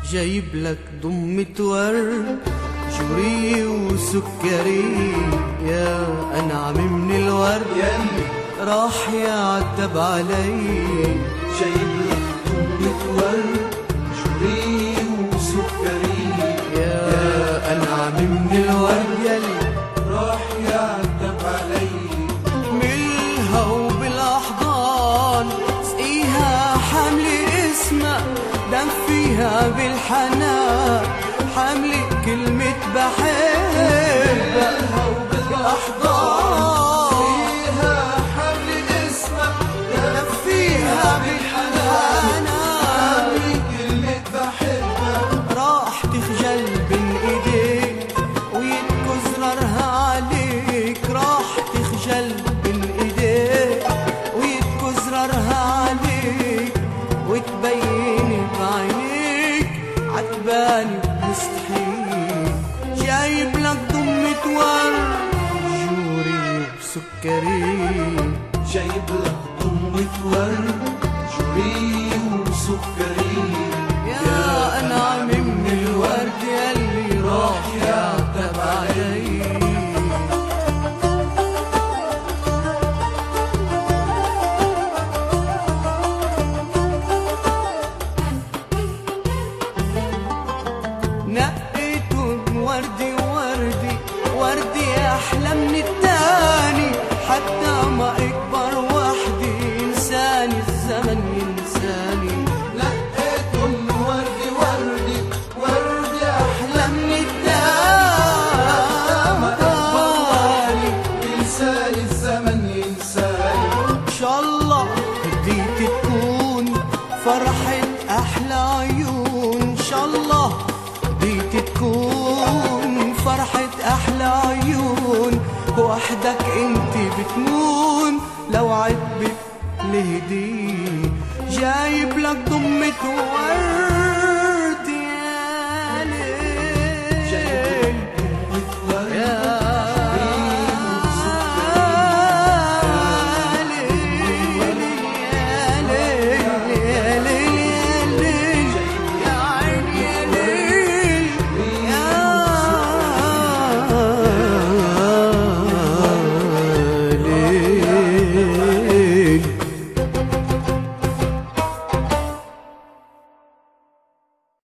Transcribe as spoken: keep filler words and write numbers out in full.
جايب لك ضمة ورد جوري وسكري يا أنعم من الورد ياللي راح يعتب علي. جايب لك ضمة ورد جوري وسكري يا أنعم من الورد ياللي راح يعتب علي. ملها وبالأحضان سقيها حملي اسمها دفيها بالحنان حملي كلمة بحبها وبالأحضان فيها حمل اسمك دفيها بالحنان حملي كلمة بحبك. راح تخجل بين ايديك ويتكو زرارها عليك راح تخجل بين ايديك ويتكو زرارها عليك وتبين بعينيك عتباني مستحيل. جايب لك ضمة ورد جوري وسكري جايب لك ضمة ورد جوري وسكري يا أنعم من الورد ياللي راح يعتب علي. نقيتهم وردي وردي وردي أحلى من التاني حتى ما أكبر وحدي إنساني الزمن ينساني. لقيتهم وردي وردي وردي أحلى من التاني ينساني الزمن ينساني. إن شاء الله هديت تكون فرحة أحلى عيون إن شاء الله هديت تكون فرحة أحلى عيون وحدك انت بتنون لو عتبت لهدي. جايب لك ضمة ورد